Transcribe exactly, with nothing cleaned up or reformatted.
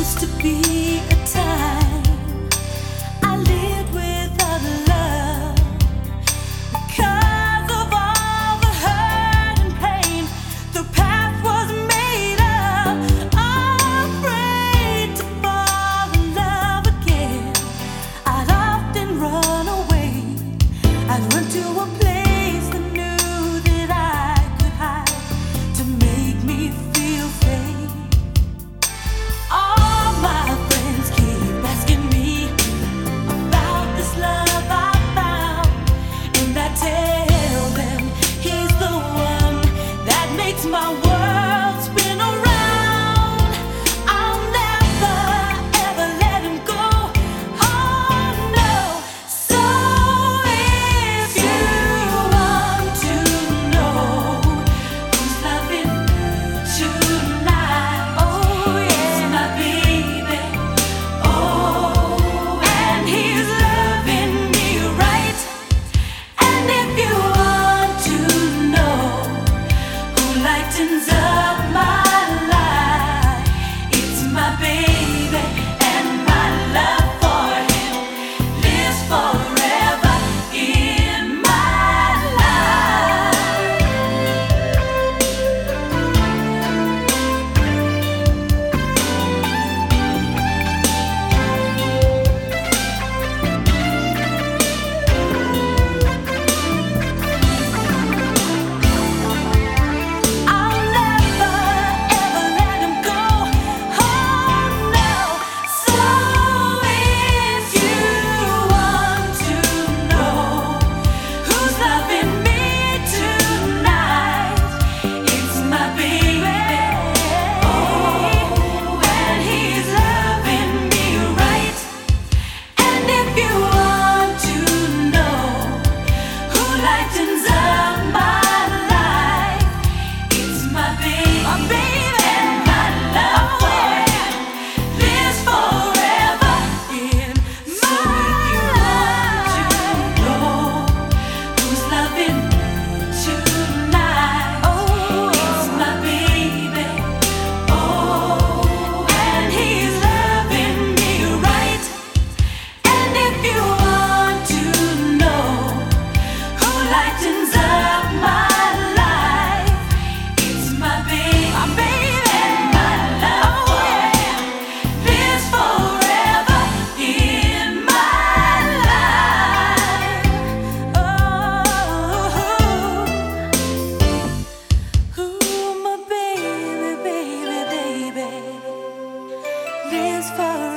to be a time I lived without love because of all the hurt and pain the path was made of. Afraid to fall in love again, I'd often run away. I'd run to a place that knew that I could hide to make me feel safe. All my friends keep asking me about this love I found, and I tell them he's the one that makes my world spin around. I'll never ever let him go. Oh no. So if you want to know who's loving me tonight, oh yeah, it's my baby. Oh, and he's loving me right. And if you want to know who lightens up my life, it's my baby, and my love for him lives forever in my life. I'll never ever let him go. Oh no. So if you want to know who's loving me tonight, it's my baby. Oh, and he's loving me right. And if you want to know who lightens up my life, it's my baby, my baby, and my love for him lives forever in my life. So if you want to know who's loving me tonight, oh, it's my baby. Oh, and he's loving me right. And if you want to know who lightens up my life, it's my baby, my baby, and my love for him lives forever in my life. Oh, ooh, my baby, baby, baby lives forever.